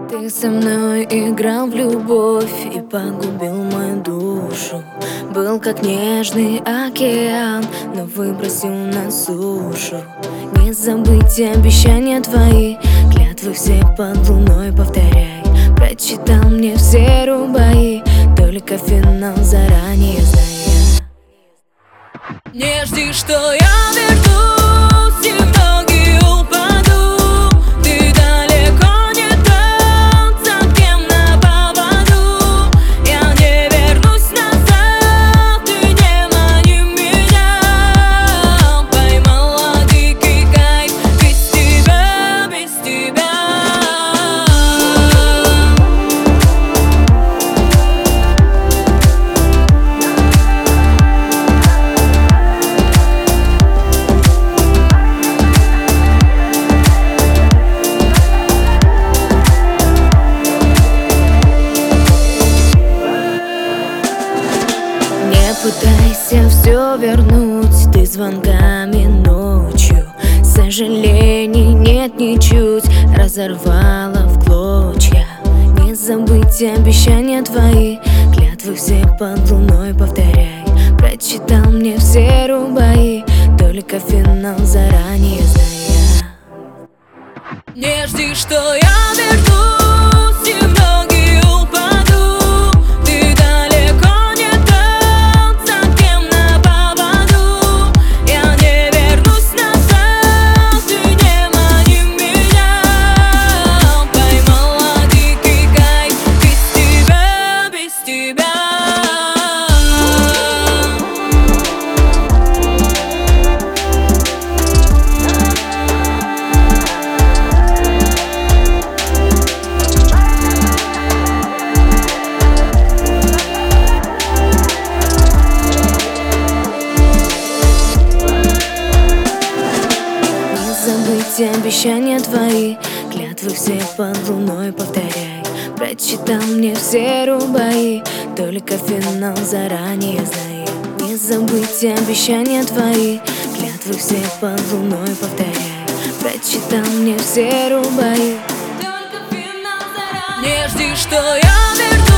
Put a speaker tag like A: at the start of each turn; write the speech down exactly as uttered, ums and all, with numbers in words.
A: Ты со мной играл в любовь и погубил мою душу. Был как нежный океан, но выбросил на сушу. Не забыть обещания твои, клятвы все под луной повторяй. Прочитал мне все рубаи, только финал заранее зная. Не жди, что я вернусь, и в ноги упаду. Ты далеко не тот, за кем на поводу. Я не вернусь назад, ты не мани меня. Поймала дикий кайф без тебя, без тебя. Пытайся все вернуть, ты звонками ночью. Сожалений нет ничуть, разорвала в клочья. Не забыть обещания твои, клятвы все под луной повторяй. Прочитал мне все рубаи, только финал заранее зная. Не жди, что я вернусь, и в ноги упаду. Ты далеко не тот, за кем на поводу. Я не вернусь назад, ты не мани меня. Поймала дикий кайф без тебя, без тебя. Обещания твои, клятвы все под луной повторяй. Прочитал мне все рубаи, только финал заранее знай. Не забыть обещания твои, клятвы все под луной повторяй. Прочитал мне все рубаи, только финал заранее. Не жди, что я вернусь.